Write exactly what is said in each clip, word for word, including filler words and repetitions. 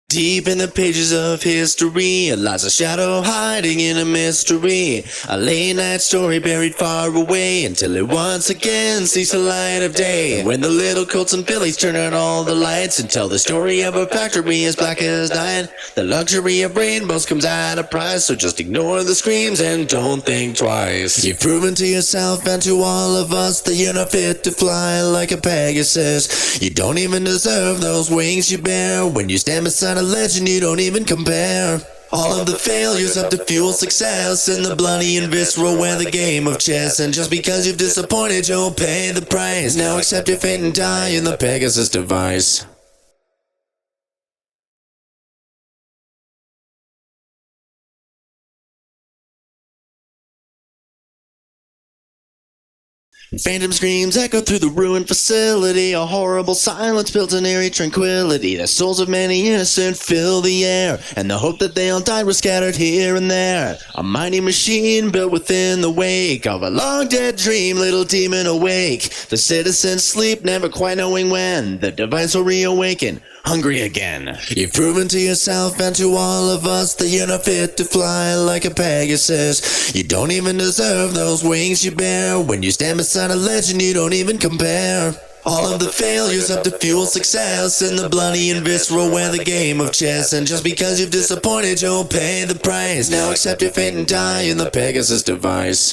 Deep in the pages of history lies a shadow hiding in a mystery. A late night story buried far away until it once again sees the light of day. When the little Colts and Phillies turn on all the lights and tell the story of a factory as black as night, the luxury of rainbows comes at a price. So just ignore the screams and don't think twice. You've proven to yourself and to all of us that you're not fit to fly like a Pegasus. You don't even deserve those wings you bear. When you stand beside a legend, you don't even compare. All of the failures have to fuel success, and the bloody and visceral wear the game of chess. And just because you've disappointed, you'll pay the price. Now accept your fate and die in the Pegasus device. Phantom screams echo through the ruined facility. A horrible silence built an eerie tranquility. The souls of many innocent fill the air, and the hope that they all died was scattered here and there. A mighty machine built within the wake of a long dead dream, little demon awake. The citizens sleep, never quite knowing when the device will reawaken, hungry again. You've proven to yourself and to all of us that you're not fit to fly like a Pegasus. You don't even deserve those wings you bear. When you stand beside a legend, you don't even compare. All of the failures have to fuel success, and the bloody and visceral wear the game of chess. And just because you've disappointed, you'll pay the price. Now accept your fate and die in the Pegasus device.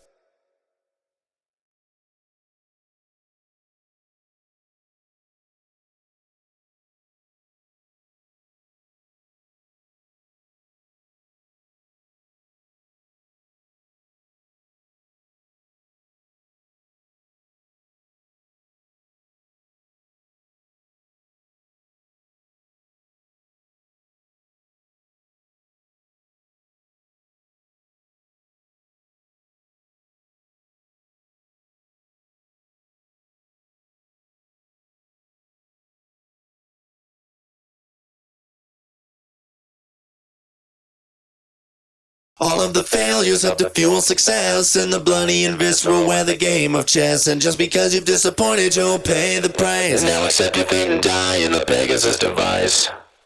All of the failures have to fuel success, and the bloody and visceral wear the game of chess. And just because you've disappointed, you'll pay the price. Now accept your fate and die in the Pegasus device.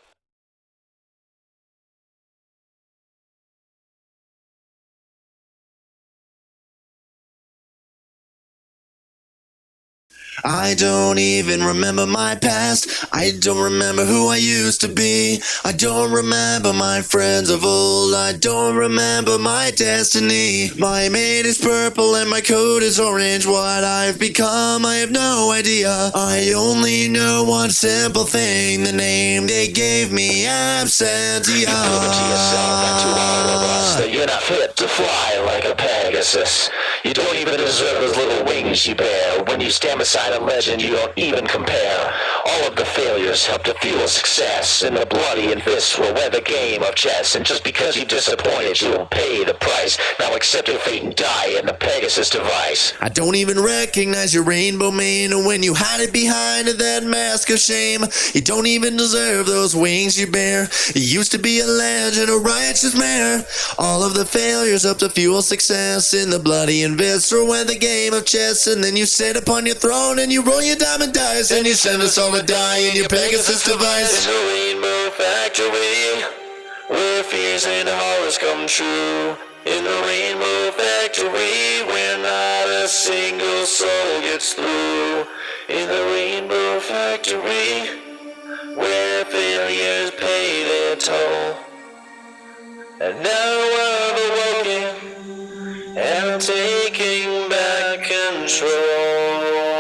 I don't even remember my past. I don't remember who I used to be. I don't remember my friends of old. I don't remember my destiny. My mate is purple and my coat is orange. What I've become, I have no idea. I only know one simple thing: the name they gave me, Absentia. You've proven to yourself and to all of us that you're not fit to fly like a Pegasus. You don't even deserve those little wings you bear. When you stand beside a legend, you don't even compare. All of the failures help to fuel success, and the bloody and visceral wear the game of chess. And just because you disappointed, you'll pay the price. Now accept your fate and die in the Pegasus device. I don't even recognize your rainbow mane, and when you hide it behind that mask of shame, you don't even deserve those wings you bear. You used to be a legend, a righteous mayor. All of the failures up to fuel success, in the bloody and visceral wear the game of chess. And then you sit upon your throne and you roll your diamond dice, and you send us all to die in your Pegasus device. There's a rainbow factory where fears and horrors come true. In the rainbow factory where not a single soul gets through. In the rainbow factory where failures pay their toll. And now I've awoken and I'm taking back control.